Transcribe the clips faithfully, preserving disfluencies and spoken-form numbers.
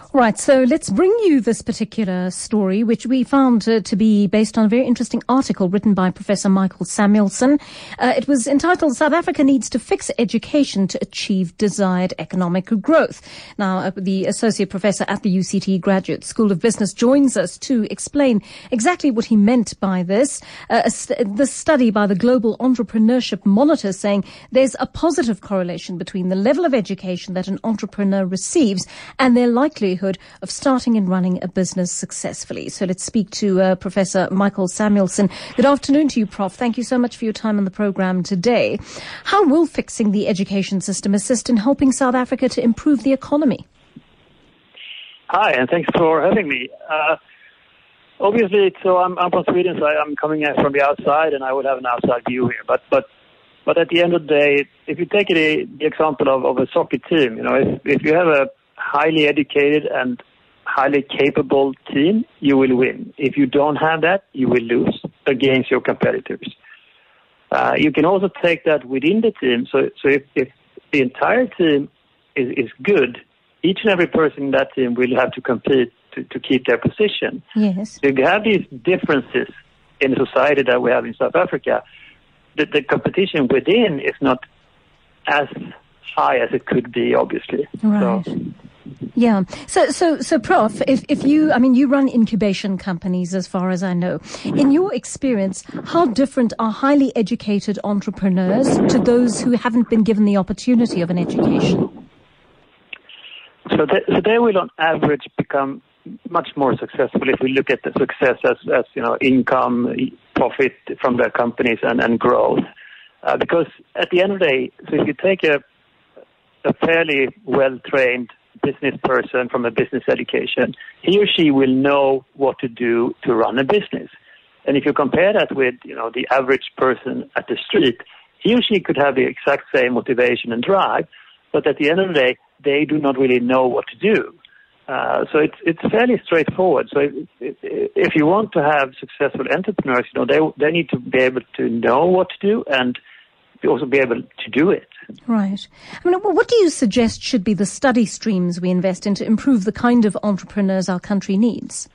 Right, so let's bring you this particular story, which we found uh, to be based on a very interesting article written by Professor Michael Samuelson. Uh, it was entitled, South Africa Needs to Fix Education to Achieve Desired Economic Growth. Now, uh, the Associate Professor at the U C T Graduate School of Business joins us to explain exactly what he meant by this. Uh, st- the study by the Global Entrepreneurship Monitor saying there's a positive correlation between the level of education that an entrepreneur receives and their likelihood of starting and running a business successfully. So let's speak to uh, Professor Michael Samuelson. Good afternoon to you, Professor Thank you so much for your time on the program today. How will fixing the education system assist in helping South Africa to improve the economy? Hi, and thanks for having me. Uh, obviously, so I'm, I'm from Sweden, so I'm coming in from the outside, and I would have an outside view here. But but but at the end of the day, if you take it, the example of, of a soccer team, you know, if, if you have a highly educated and highly capable team, you will win. If you don't have that, you will lose against your competitors. Uh, you can also take that within the team. So, so if, if the entire team is, is good, each and every person in that team will have to compete to, to keep their position. Yes. So if you have these differences in the society that we have in South Africa, the, the competition within is not as high as it could be, obviously. Right. So, Yeah. So, so, so, Prof, if, if you, I mean, you run incubation companies as far as I know. In your experience, how different are highly educated entrepreneurs to those who haven't been given the opportunity of an education? So they, so they will on average become much more successful if we look at the success as, as you know, income, profit from their companies and, and growth. Uh, because at the end of the day, so if you take a, a fairly well-trained business person from a business education, he or she will know what to do to run a business. And if you compare that with, you know, the average person at the street, he or she could have the exact same motivation and drive, but at the end of the day, they do not really know what to do. Uh, so it's it's fairly straightforward. So if, if you want to have successful entrepreneurs, you know, they they need to be able to know what to do and also be able to do it. Right. I mean, what do you suggest should be the study streams we invest in to improve the kind of entrepreneurs our country needs?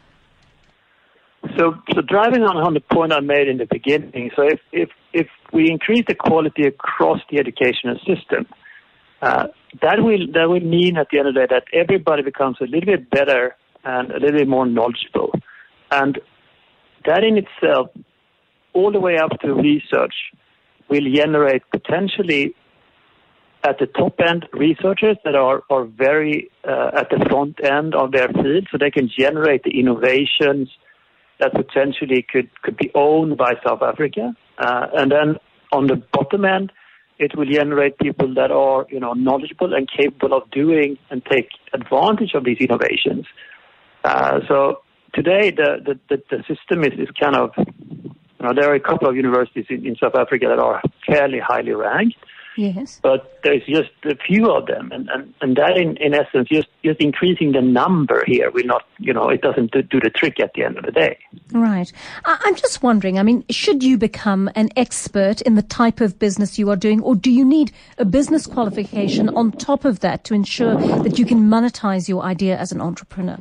So, so driving on, on the point I made in the beginning, so if, if, if we increase the quality across the educational system, uh, that will that will mean at the end of the day that everybody becomes a little bit better and a little bit more knowledgeable. And that in itself, all the way up to research, will generate potentially at the top end researchers that are, are very uh, at the front end of their field, so they can generate the innovations that potentially could, could be owned by South Africa. Uh, and then on the bottom end, it will generate people that are, you know, knowledgeable and capable of doing and take advantage of these innovations. Uh, so today the, the, the, the system is, is kind of, you know, there are a couple of universities in, in South Africa that are fairly highly ranked. Yes. But there's just a few of them, and, and, and that in, in essence, just, just increasing the number here will not, you know, it doesn't do, do the trick at the end of the day. Right. I, I'm just wondering, I mean, should you become an expert in the type of business you are doing, or do you need a business qualification on top of that to ensure that you can monetize your idea as an entrepreneur?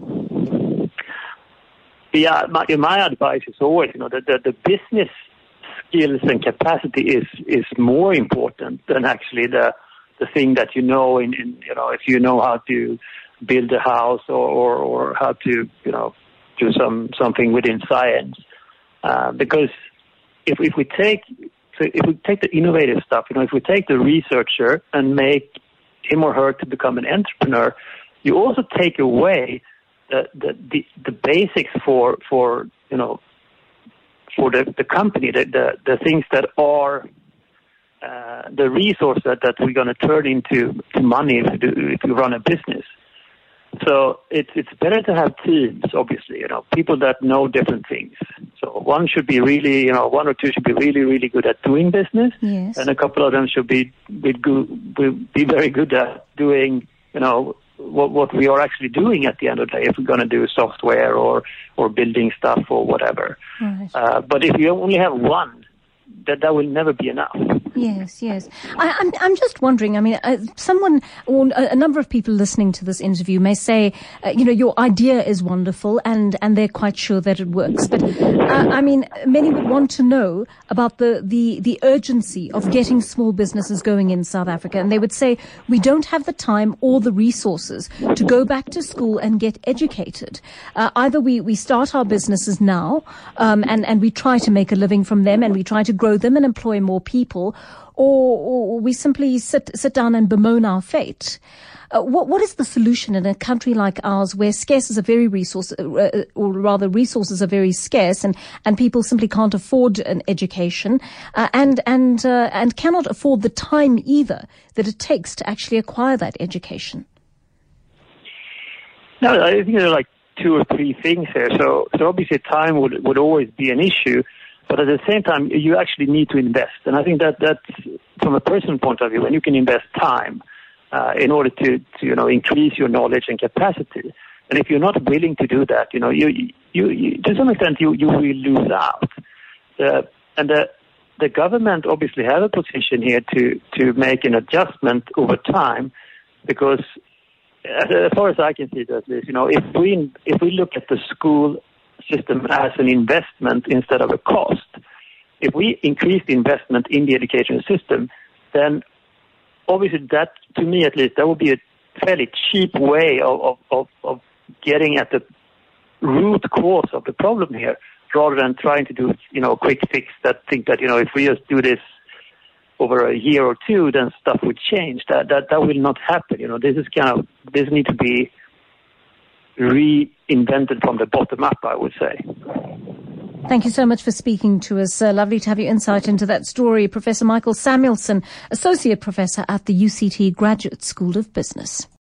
Yeah, my, my advice is always, you know, that the, the business skills and capacity is is more important than actually the the thing that you know in, in you know if you know how to build a house or, or, or how to you know do some something within science. Uh, because if if we take so if we take the innovative stuff, you know, if we take the researcher and make him or her to become an entrepreneur, you also take away the the the, the basics for for you know. for the, the company, the, the, the things that are uh, the resource that, that we're going to turn into to money if we, do, if we run a business. So it's it's better to have teams, obviously, you know, people that know different things. So one should be really, you know, one or two should be really, really good at doing business, yes. and a couple of them should be be, good, be very good at doing, you know, what what we are actually doing at the end of the day, if we're going to do software or or building stuff or whatever. Right. Uh, but if you only have one, that that will never be enough. Yes, yes. I, I'm, I'm just wondering, I mean, uh, someone or a, a number of people listening to this interview may say, uh, you know, your idea is wonderful and, and they're quite sure that it works. But, uh, I mean, many would want to know about the, the, the urgency of getting small businesses going in South Africa. And they would say, we don't have the time or the resources to go back to school and get educated. Uh, either we, we start our businesses now, um, and, and we try to make a living from them and we try to grow them and employ more people, Or, or we simply sit sit down and bemoan our fate. Uh, what what is the solution in a country like ours, where scarce is a very resource, uh, or rather resources are very scarce, and, and people simply can't afford an education, uh, and and uh, and cannot afford the time either that it takes to actually acquire that education? No, I think there are like two or three things here. So so obviously time would would always be an issue. But at the same time, you actually need to invest. And I think that that's, from a personal point of view, when you can invest time uh, in order to, to, you know, increase your knowledge and capacity. And if you're not willing to do that, you know, you, you, you to some extent, you, you will lose out. Uh, and the, the government obviously have a position here to, to make an adjustment over time, because as far as I can see it, at least, you know, if we, if we look at the school system as an investment instead of a cost. If we increase the investment in the education system, then obviously that, to me at least, that would be a fairly cheap way of, of, of getting at the root cause of the problem here, rather than trying to do, you know, a quick fix that think that, you know, if we just do this over a year or two, then stuff would change. That, that, that will not happen. You know, this is kind of, this needs to be reinvented from the bottom up, I would say. Thank you so much for speaking to us. Uh, lovely to have your insight into that story. Professor Michael Samuelson, Associate Professor at the U C T Graduate School of Business.